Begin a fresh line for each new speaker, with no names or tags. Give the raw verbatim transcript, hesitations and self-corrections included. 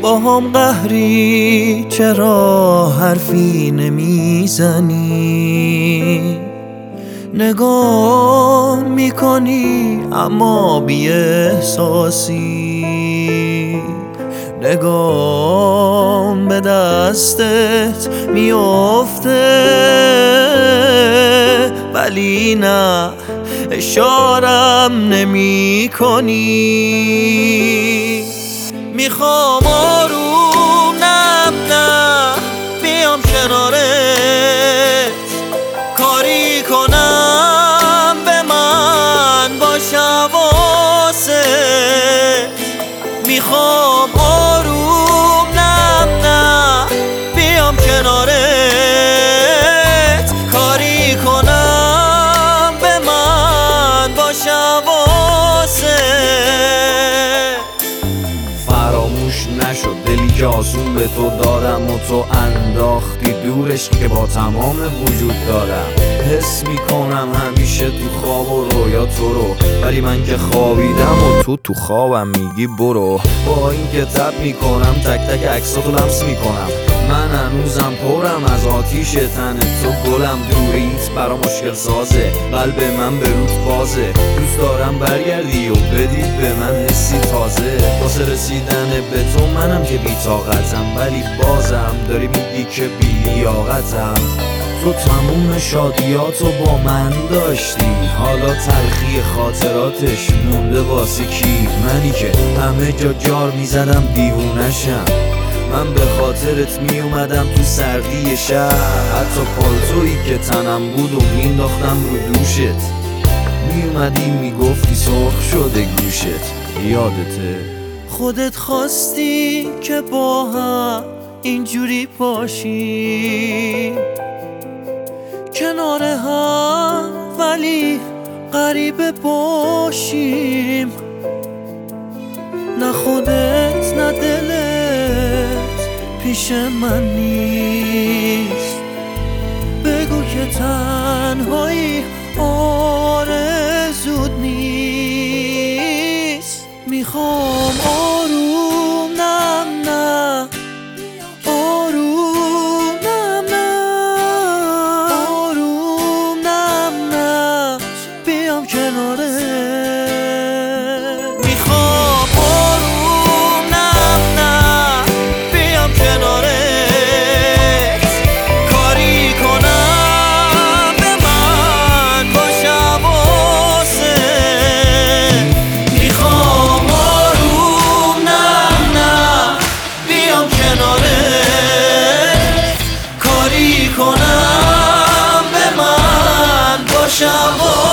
با هم قهری چرا حرفی نمیزنی؟ نگاه میکنی اما بی احساسی، نگام به دستت میافته ولی نه اشارم نمی کنی. میخوام آروم نم نه بیام کنارت، کاری کنم به من باش حواست. میخوام آروم نم نه بیام کنارت، کاری کنم به من باش حواست.
فراموش نشد دلی که آسون به تو دادم و تو انداختی دورش که با تمام وجود دارم. حس میکنم همیشه تو خواب و رویا تو رو، ولی من که خوابیدم و تو تو خوابم میگی برو. با این که تب میکنم تک تک عکساتو لمس میکنم، من هنوزم پرم از آتیش تن تو. گلم دوریت برا مشکل سازه، قلب من به روت بازه. دوست دارم برگردی و بدی به من حسی تازه. واسه رسیدن به تو منم که بی طاقتم، ولی بازم داری میگی که بی لیاقتم. تو تموم شادیاتو با من داشتی، حالا تلخی خاطراتش مونده واسه کی؟ منی که همه جا جار میزدم دیوونشم، من به خاطرت می اومدم تو سردی شهر. حتی پالتویی که تنم بود و مینداختم رو دوشت، می اومدی میگفتی سرخ شده گوشت. یادته؟
خودت خواستی که با هم اینجوری باشیم، کنار هم ولی غریبه باشیم. نه خودت نه دلت پیش من نیست، بگو که تنهایی آرزوت نیست. میخوام آروم نم نه آروم نم نه آروم نم نه بیام کناره. میخوام آروم نم نه بیام کناره، کاری کنم به من باش حواست. میخوام آروم نم نه بیام کناره، کاری کنم به من باش حواست.